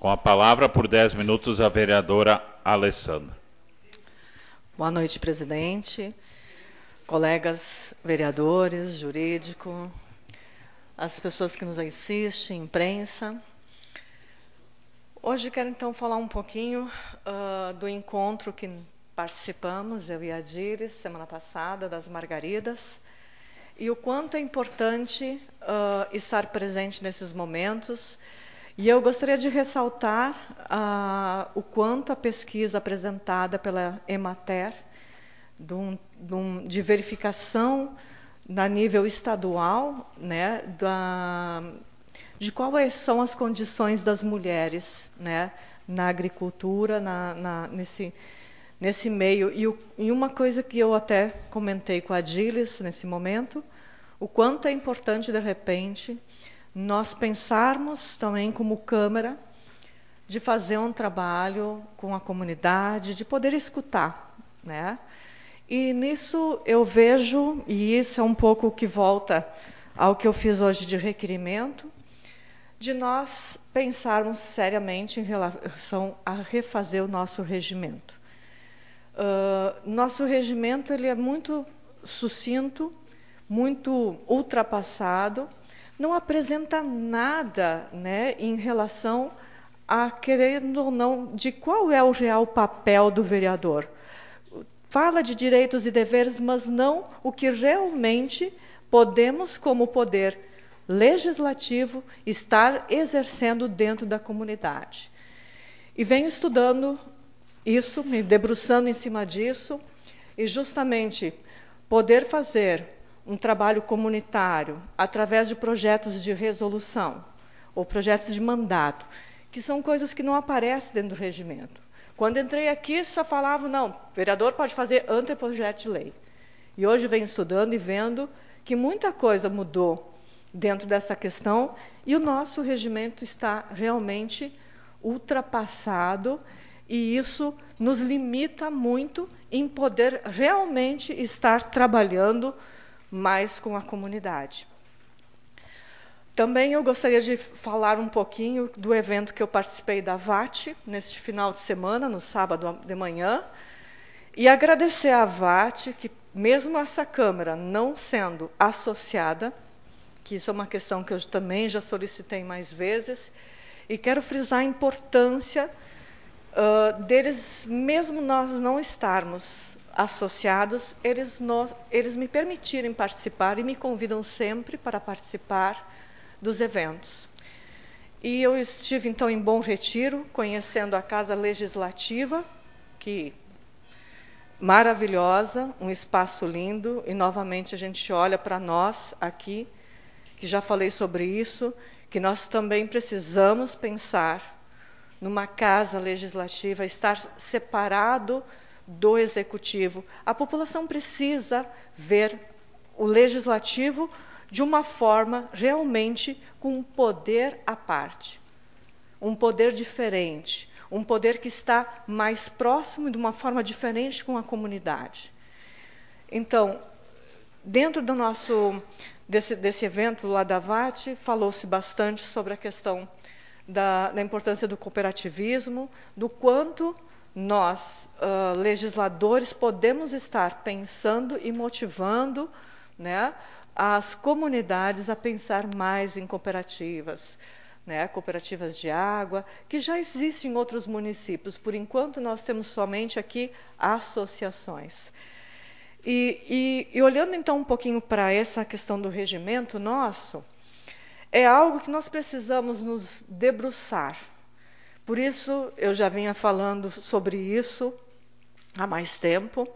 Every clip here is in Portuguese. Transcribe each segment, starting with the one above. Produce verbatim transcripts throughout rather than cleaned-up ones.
Com a palavra, por dez minutos, a vereadora Alessandra. Boa noite, presidente, colegas vereadores, jurídico, as pessoas que nos assistem, imprensa. Hoje quero então falar um pouquinho uh, do encontro que participamos, eu e a Diris, semana passada, das Margaridas, e o quanto é importante uh, estar presente nesses momentos. E eu gostaria de ressaltar uh, o quanto a pesquisa apresentada pela Emater, de, um, de, um, de verificação na nível estadual, né, da, de quais são as condições das mulheres, né, na agricultura, na, na, nesse, nesse meio. E, o, e uma coisa que eu até comentei com a Dilis nesse momento, o quanto é importante, de repente, nós pensarmos também como Câmara de fazer um trabalho com a comunidade, de poder escutar, né? E nisso eu vejo, e isso é um pouco o que volta ao que eu fiz hoje de requerimento, de nós pensarmos seriamente em relação a refazer o nosso regimento. Uh, nosso regimento ele é muito sucinto, muito ultrapassado, não apresenta nada, né, em relação a, querendo ou não, de qual é o real papel do vereador. Fala de direitos e deveres, mas não o que realmente podemos, como poder legislativo, estar exercendo dentro da comunidade. E venho estudando isso, me debruçando em cima disso, e justamente poder fazer um trabalho comunitário através de projetos de resolução ou projetos de mandato, que são coisas que não aparecem dentro do regimento. Quando entrei aqui, só falavam, não, o vereador pode fazer anteprojeto de lei. E hoje venho estudando e vendo que muita coisa mudou dentro dessa questão e o nosso regimento está realmente ultrapassado e isso nos limita muito em poder realmente estar trabalhando mais com a comunidade. Também eu gostaria de falar um pouquinho do evento que eu participei da V A T, neste final de semana, no sábado de manhã, e agradecer à V A T que, mesmo essa Câmara não sendo associada, que isso é uma questão que eu também já solicitei mais vezes, e quero frisar a importância uh, deles, mesmo nós não estarmos associados, eles, no, eles me permitirem participar e me convidam sempre para participar dos eventos. E eu estive, então, em Bom Retiro, conhecendo a Casa Legislativa, que maravilhosa, um espaço lindo, e novamente a gente olha para nós aqui, que já falei sobre isso, que nós também precisamos pensar numa Casa Legislativa, estar separado do Executivo. A população precisa ver o Legislativo de uma forma realmente com um poder à parte, um poder diferente, um poder que está mais próximo de uma forma diferente com a comunidade. Então, dentro do nosso desse, desse evento lá da V A T, falou-se bastante sobre a questão da, da importância do cooperativismo, do quanto nós, uh, legisladores, podemos estar pensando e motivando, né, as comunidades a pensar mais em cooperativas, né, cooperativas de água, que já existem em outros municípios. Por enquanto, nós temos somente aqui associações. E, e, e olhando então um pouquinho para essa questão do regimento nosso, é algo que nós precisamos nos debruçar. Por isso, eu já vinha falando sobre isso há mais tempo,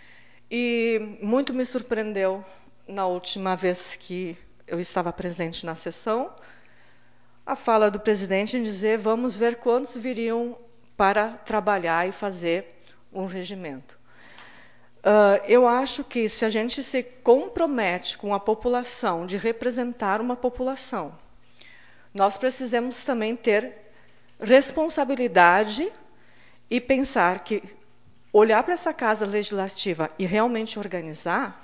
e muito me surpreendeu na última vez que eu estava presente na sessão, a fala do presidente em dizer, vamos ver quantos viriam para trabalhar e fazer um regimento. Uh, eu acho que se a gente se compromete com a população, de representar uma população, nós precisamos também ter responsabilidade e pensar que olhar para essa Casa Legislativa e realmente organizar,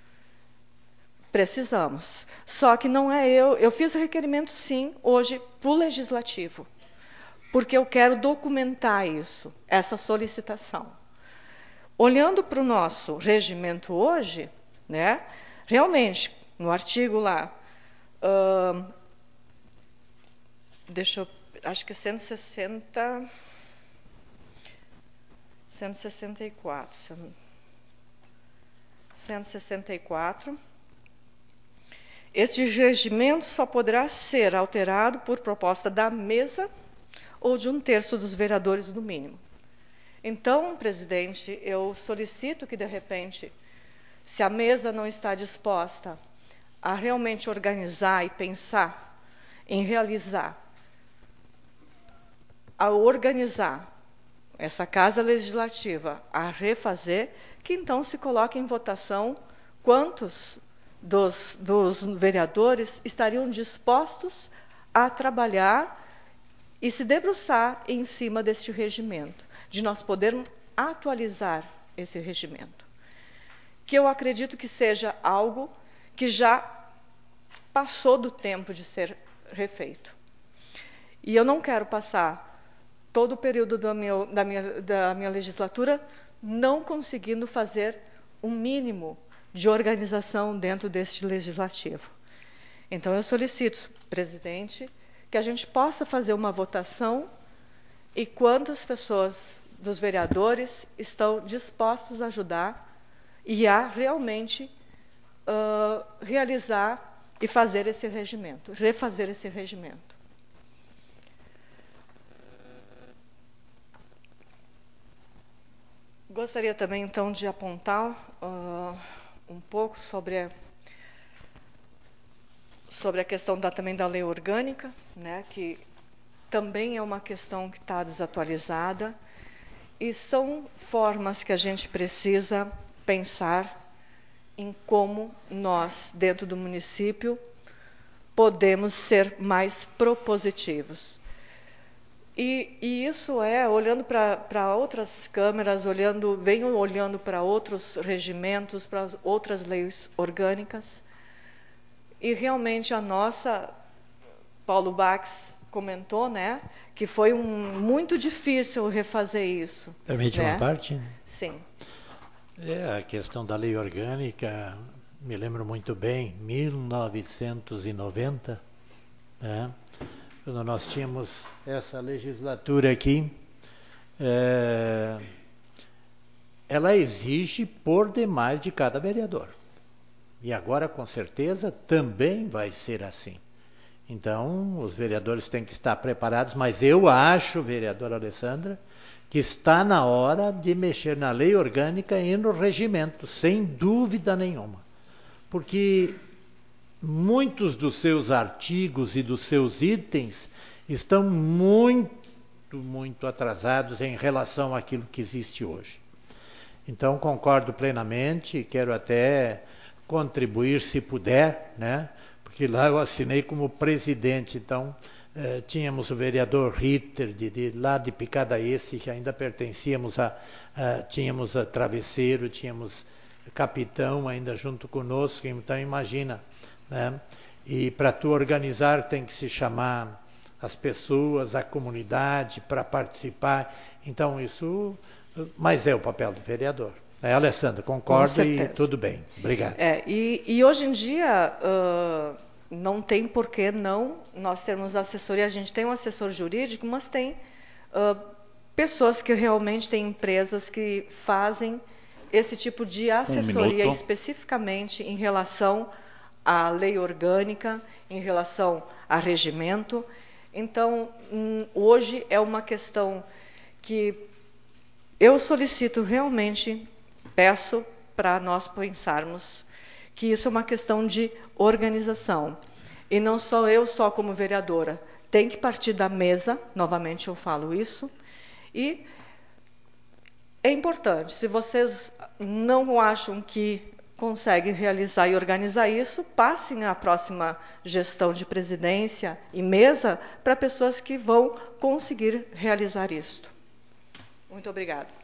precisamos. Só que não é eu, eu fiz requerimento sim, hoje, para o Legislativo. porque eu quero documentar isso, essa solicitação. Olhando para o nosso regimento hoje, né, realmente, no artigo lá, uh, deixa eu, acho que cento e sessenta, cento e sessenta e quatro, cento e sessenta e quatro, este regimento só poderá ser alterado por proposta da mesa ou de um terço dos vereadores no mínimo. Então, presidente, eu solicito que, de repente, se a mesa não está disposta a realmente organizar e pensar em realizar, a organizar essa Casa Legislativa, a refazer, que então se coloque em votação quantos dos, dos vereadores estariam dispostos a trabalhar e se debruçar em cima deste regimento, de nós podermos atualizar esse regimento, que eu acredito que seja algo que já passou do tempo de ser refeito. E eu não quero passar todo o período do meu, da, minha, da minha legislatura não conseguindo fazer um mínimo de organização dentro deste legislativo. Então, eu solicito, presidente, que a gente possa fazer uma votação e quantas pessoas dos vereadores estão dispostos a ajudar e a realmente uh, realizar e fazer esse regimento, refazer esse regimento. Gostaria também, então, de apontar uh, um pouco sobre a, sobre a questão da, também da lei orgânica, né, que também é uma questão que está desatualizada, e são formas que a gente precisa pensar em como nós, dentro do município, podemos ser mais propositivos. E, e isso é, olhando para outras câmaras, olhando, venho olhando para outros regimentos, para outras leis orgânicas, e realmente a nossa, Paulo Bax comentou, né, que foi um, muito difícil refazer isso. Permite né? uma parte? Sim. É, a questão da lei orgânica, me lembro muito bem, mil novecentos e noventa, né, quando nós tínhamos essa legislatura aqui, é, ela exige por demais de cada vereador. E agora, com certeza, também vai ser assim. Então, os vereadores têm que estar preparados, mas eu acho, vereadora Alessandra, que está na hora de mexer na lei orgânica e no regimento, sem dúvida nenhuma. Porque muitos dos seus artigos e dos seus itens estão muito, muito atrasados em relação àquilo que existe hoje. Então, concordo plenamente, quero até contribuir se puder, né? Porque lá eu assinei como presidente, então eh, tínhamos o vereador Ritter, de, de, lá de Picadaense, que ainda pertencíamos a, a, tínhamos a Travesseiro, tínhamos capitão ainda junto conosco, então imagina, né? E para tu organizar tem que se chamar as pessoas, a comunidade para participar, então isso, mas é o papel do vereador. É, Alessandra, concordo e tudo bem. Obrigado. É, e, e hoje em dia uh, não tem por que não nós termos assessoria. A gente tem um assessor jurídico, mas tem uh, pessoas que realmente têm empresas que fazem esse tipo de assessoria um especificamente em relação à lei orgânica, em relação a regimento. Então, hum, hoje é uma questão que eu solicito realmente, peço para nós pensarmos que isso é uma questão de organização. E não só eu, só como vereadora. Tem que partir da mesa, novamente eu falo isso. E é importante, se vocês não acham que conseguem realizar e organizar isso, passem a próxima gestão de presidência e mesa para pessoas que vão conseguir realizar isto. Muito obrigada.